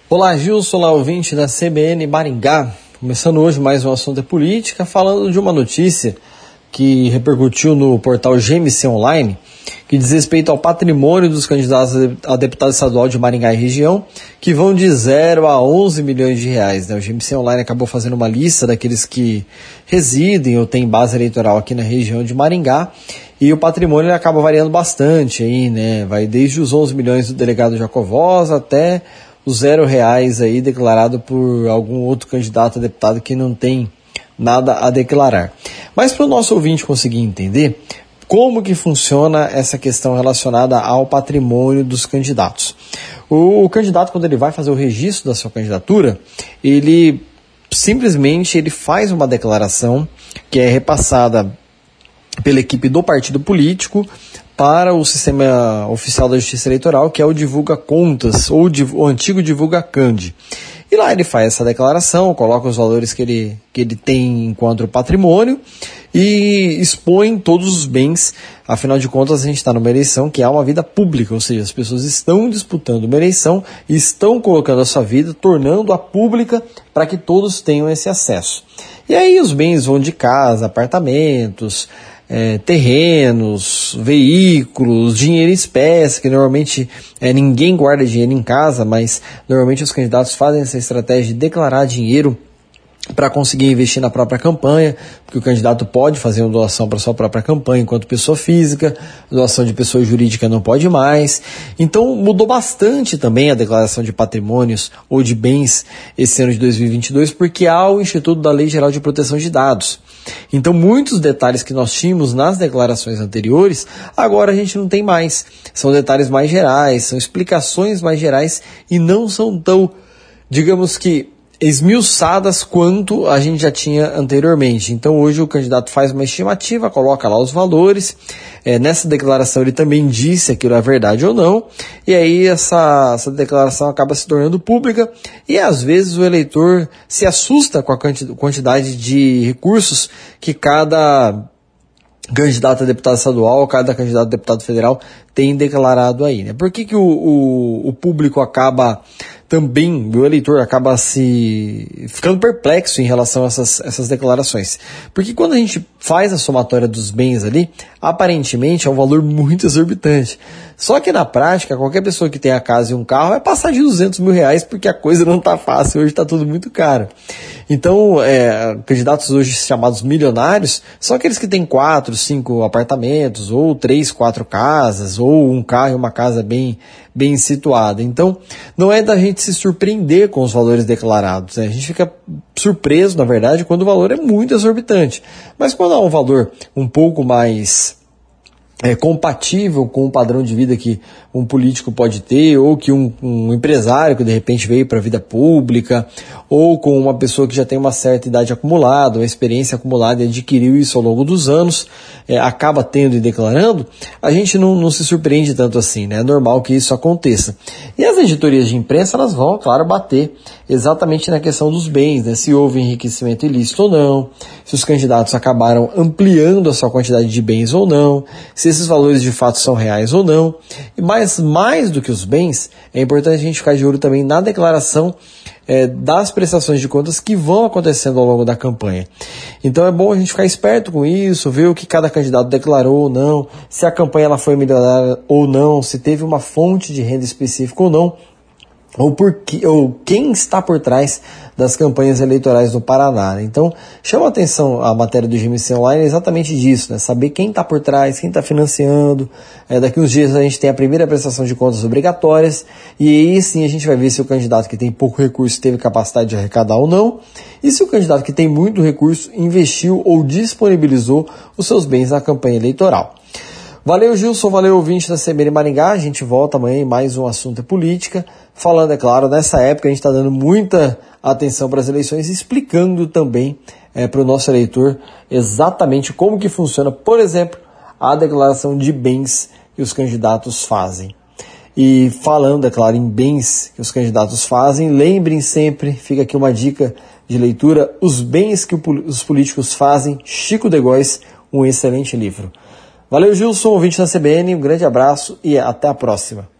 Olá, Gilson, olá, ouvinte da CBN Maringá. Começando hoje mais um assunto é política, falando de uma notícia que repercutiu no portal GMC Online, que diz respeito ao patrimônio dos candidatos a deputado estadual de Maringá e região, que vão de 0 a 11 milhões de reais. O GMC Online acabou fazendo uma lista daqueles que residem ou têm base eleitoral aqui na região de Maringá, e o patrimônio acaba variando bastante aí, né? Vai desde os 11 milhões do delegado Jacovosa até os R$0 aí declarado por algum outro candidato a deputado que não tem nada a declarar. Mas para o nosso ouvinte conseguir entender como que funciona essa questão relacionada ao patrimônio dos candidatos. O candidato, quando ele vai fazer o registro da sua candidatura, ele simplesmente faz uma declaração que é repassada pela equipe do partido político para o sistema oficial da Justiça Eleitoral, que é o Divulga Contas, ou o antigo Divulga Cand. E lá ele faz essa declaração, coloca os valores que ele tem enquanto patrimônio e expõe todos os bens. Afinal de contas, a gente está numa eleição que é uma vida pública, ou seja, as pessoas estão disputando uma eleição e estão colocando a sua vida, tornando-a pública para que todos tenham esse acesso. E aí os bens vão de casa, apartamentos, terrenos, veículos, dinheiro em espécie, que normalmente ninguém guarda dinheiro em casa, mas normalmente os candidatos fazem essa estratégia de declarar dinheiro para conseguir investir na própria campanha, porque o candidato pode fazer uma doação para sua própria campanha enquanto pessoa física, doação de pessoa jurídica não pode mais. Então mudou bastante também a declaração de patrimônios ou de bens esse ano de 2022, porque há o Instituto da Lei Geral de Proteção de Dados. Então muitos detalhes que nós tínhamos nas declarações anteriores, agora a gente não tem mais. São detalhes mais gerais, são explicações mais gerais e não são tão, digamos que, esmiuçadas quanto a gente já tinha anteriormente. Então hoje o candidato faz uma estimativa, coloca lá os valores, nessa declaração ele também diz se aquilo é verdade ou não, e aí essa declaração acaba se tornando pública, e às vezes o eleitor se assusta com a quantidade de recursos que cada candidato a deputado estadual, cada candidato a deputado federal tem declarado aí, né? Por que o público acaba também, o eleitor acaba se ficando perplexo em relação a essas declarações? Porque quando a gente faz a somatória dos bens ali, aparentemente é um valor muito exorbitante. Só que na prática, qualquer pessoa que tem a casa e um carro vai passar de 200 mil reais, porque a coisa não está fácil, hoje está tudo muito caro. Então, candidatos hoje chamados milionários são aqueles que têm 4, 5 apartamentos, ou 3, 4 casas, ou um carro e uma casa bem situada. Então, não é da gente se surpreender com os valores declarados, né? A gente fica surpreso, na verdade, quando o valor é muito exorbitante. Mas quando há um valor um pouco mais compatível com o padrão de vida que um político pode ter, ou que um empresário que de repente veio para a vida pública, ou com uma pessoa que já tem uma certa idade acumulada, uma experiência acumulada e adquiriu isso ao longo dos anos, acaba tendo e declarando, a gente não se surpreende tanto assim, né? É normal que isso aconteça. E as editorias de imprensa, elas vão, claro, bater exatamente na questão dos bens, né? Se houve enriquecimento ilícito ou não, se os candidatos acabaram ampliando a sua quantidade de bens ou não, se esses valores de fato são reais ou não. Mas mais do que os bens, é importante a gente ficar de olho também na declaração das prestações de contas que vão acontecendo ao longo da campanha. Então é bom a gente ficar esperto com isso, ver o que cada candidato declarou ou não, se a campanha ela foi melhorada ou não, se teve uma fonte de renda específica ou não, ou quem está por trás das campanhas eleitorais no Paraná. Então, chama a atenção a matéria do GMC Online exatamente disso, né? Saber quem está por trás, quem está financiando. Daqui uns dias a gente tem a primeira prestação de contas obrigatórias, e aí sim a gente vai ver se o candidato que tem pouco recurso teve capacidade de arrecadar ou não, e se o candidato que tem muito recurso investiu ou disponibilizou os seus bens na campanha eleitoral. Valeu, Gilson, valeu, ouvinte da CBN Maringá. A gente volta amanhã em mais um assunto é política, falando, é claro, nessa época a gente está dando muita atenção para as eleições, explicando também para o nosso eleitor exatamente como que funciona, por exemplo, a declaração de bens que os candidatos fazem. E falando, é claro, em bens que os candidatos fazem, lembrem sempre, fica aqui uma dica de leitura, Os Bens que os Políticos Fazem, Chico de Góes, um excelente livro. Valeu, Gilson, ouvinte da CBN, um grande abraço e até a próxima.